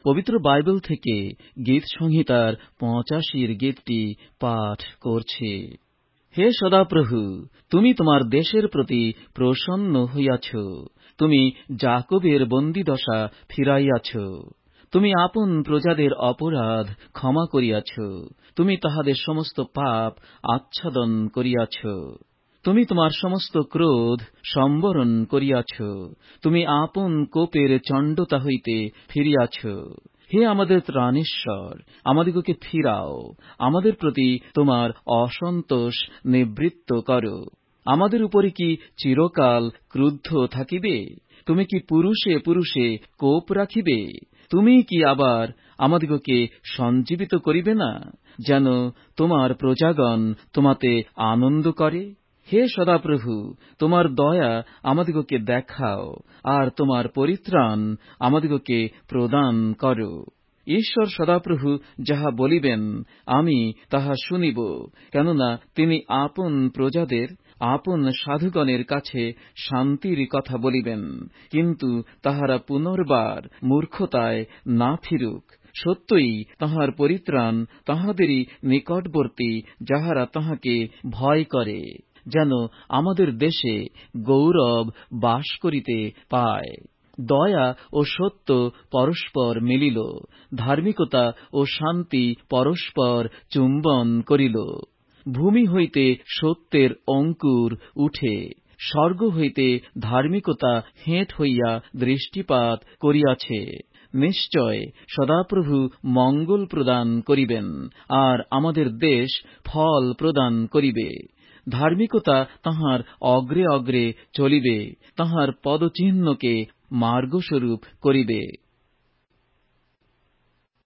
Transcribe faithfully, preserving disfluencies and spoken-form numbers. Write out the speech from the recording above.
পবিত্র বাইবেল থেকে গীত সংহিতার পঁচাশির গীতটি পাঠ করছি। হে সদাপ্রভু, তুমি তোমার দেশের প্রতি প্রসন্ন হইয়াছ। তুমি যাকবের বন্দীদশা ফিরাইয়াছ। তুমি আপন প্রজাদের অপরাধ ক্ষমা করিয়াছ। তুমি তাহাদের সমস্ত পাপ আচ্ছাদন করিয়াছ। তুমি তোমার সমস্ত ক্রোধ সম্বরণ করিয়াছ। তুমি আপন কোপের চণ্ডতা হইতে ফিরিয়াছ। হে আমাদের ত্রাণেশ্বর, আমাদিগকে ফিরাও, আমাদের প্রতি তোমার অসন্তোষ নিবৃত্ত করো। আমাদের উপরে কি চিরকাল ক্রুদ্ধ থাকিবে? তুমি কি পুরুষে পুরুষে কোপ রাখিবে? তুমি কি আবার আমাদিগকে সঞ্জীবিত করিবে না, যেন তোমার প্রজাগণ তোমাতে আনন্দ করে? হে সদাপ্রভু, তোমার দয়া আমাদিগকে দেখাও, আর তোমার পরিত্রাণ আমাদিগকে প্রদান করো। ঈশ্বর সদাপ্রভু যাহা বলিবেন আমি তাহা শুনিব, কেননা তিনি আপন প্রজাদের, আপন সাধুগণের কাছে শান্তির কথা বলিবেন, কিন্তু তাহারা পুনর্বার মূর্খতায় না ফিরুক। সত্যই তাঁহার পরিত্রাণ তাহাদেরই নিকটবর্তী, যাহারা তাঁহাকে ভয় করে, যেন আমাদের দেশে গৌরব বাস করিতে পায়। দয়া ও সত্য পরস্পর মিলিল, ধার্মিকতা ও শান্তি পরস্পর চুম্বন করিল। ভূমি হইতে সত্যের অঙ্কুর উঠে, স্বর্গ হইতে ধার্মিকতা হেঁট হইয়া দৃষ্টিপাত করিয়াছে। নিশ্চয় সদাপ্রভু মঙ্গল প্রদান করিবেন, আর আমাদের দেশ ফল প্রদান করিবে। ধার্মিকতা তাঁহার অগ্রে অগ্রে চলিবে, তাঁহার পদচিহ্নকে মার্গস্বরূপ করিবে।